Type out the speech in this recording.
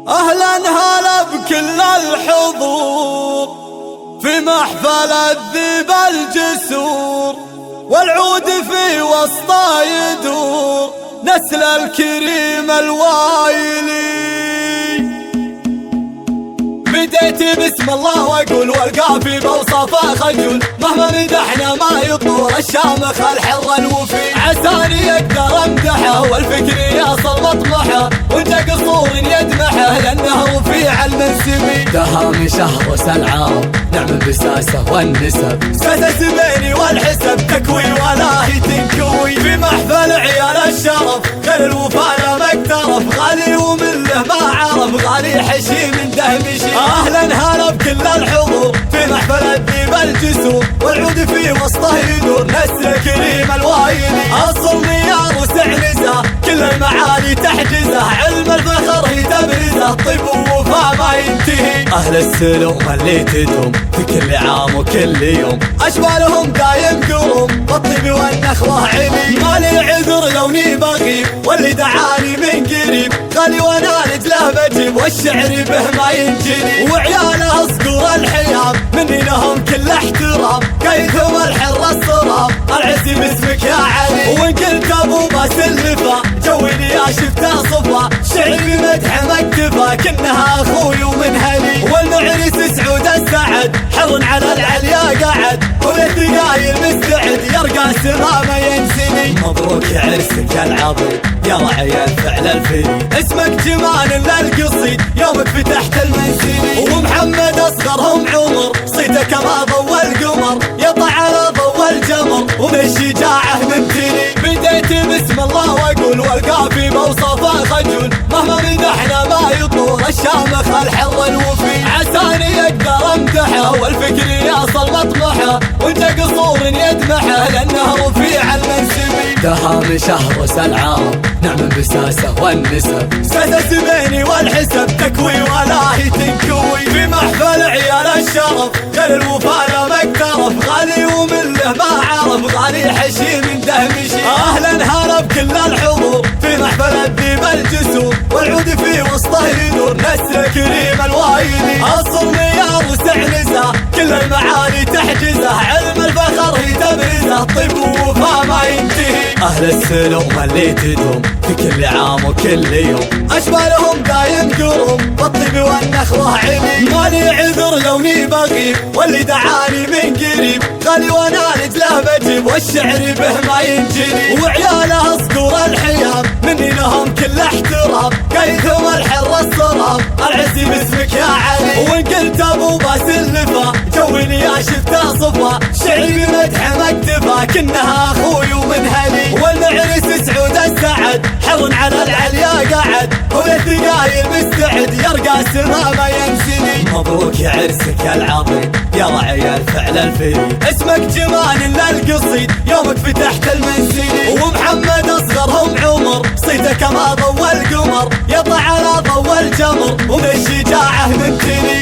أهلا هلا بكل الحضور في محفل الذيب الجسور، والعود في وسطه يدور نسل الكريم الوايلي. بديت بسم الله واقول والقافي بوصفه خجول، مهما مدحنا ما يطول الشامخ الحر الوفي. عساني اقدر امدحه والفكر يصل مطمحه، وانت قصور يدمحه لانه رفيع المنسبي. دهام شهر العرب نعم بساسه والنسب، ساسس بيني والحسب تكوي ولا هي تنكوي. في محفل عيال الشرف غير الوفا لا مقترف، غالي ومله ما عرف غالي حشي من دهمشي. اهلا هلا بكل الحضور في محفل الذيب الجسور، والعود في وسطه يدور نسل كريم الوايلي. اصلني يا روس عنزه كل المعالي تحجزه، علم الفخر هي تبرزه طيب ووفا ما ينتهي. اهل السلوم اللي تدوم في كل عام وكل يوم، اشبالهم دايم قروم والطيب والنخوه علي. مالي عذر لوني بغيب واللي دعاني من قريب، غالي وانا رجله بجيب والشعر به ما ينجلي. وعياله اصقر الحيام مني لهم كل احترام، قايدهم الحر الصرام العزي باسمك يا علي. وان قلت ابو باس اللفا جويني يا شفته صفا، شعري بمدح مكتفى كنها اخوي ومنهلي. والمعرس سعود السعد حر على العليا قعد، وللدقايل مستعد يرقى السما ما ينسني. مبروك عرسك العظيم يا رعي الفعل الفريد، اسمك جمال للقصيد يومك فتحت المنسلي. ومحمد اصغرهم عمر صيته كما ضوى القمر، يطع على ضوى الجمر ومن الشجاعه ممتلي. بديت بسم الله واقول والقافي بوصفه خجول، مهما مدحنا ما يطول الشامخ الحر الوفي. عساني اقدر امدحه والفكر يصل مطمحه، وانت قصور يدمحه لانه رفيع المنسبي. دهام شهر العرب نعم بساسه والنسب، ساسس بيني والحسب تكوي ولا هي تنكوي. في محفل عيال الشرف غير الوفا لا مقترف، غالي ومله ما عرف غالي حشي من دهمشي. اهلا هلا بكل الحضور في محفل الذيب الجسور، والعود في وسطه يدور نسل كريم الوايلي. اصلني يا روس عنزه كل المعاني تحجزه، علم الفخر هي تبرزه طيب ووفا ما ينتهي. اهل السلوم اللي تدوم في كل عام وكل يوم، اشبالهم دايم قروم والطيب والنخوه علي. مالي عذر لوني بغيب واللي دعاني من قريب، غالي وانا رجله بجيب والشعر به ما ينجلي. وعياله اصقر الحيام مني لهم كل احترام، قايدهم الحر الصرام العزي باسمك يا علي. وان قلت ابو باس اللفا جويني يا شفته صفا، شعري بمدح مكتفى كنها اخوي ومنهلي. والمعرس سعود السعد حر على العليا قعد، وللدقايل مستعد يرقى السما ما ينسني. مبروك عرسك العظيم يا رعي الفعل الفريد، اسمك جمال للقصيد يومك فتحت المنسلي. ومحمد اصغرهم عمر صيته كما ضوى القمر، يطع على ضوى الجمر ومن الشجاعه ممتلي.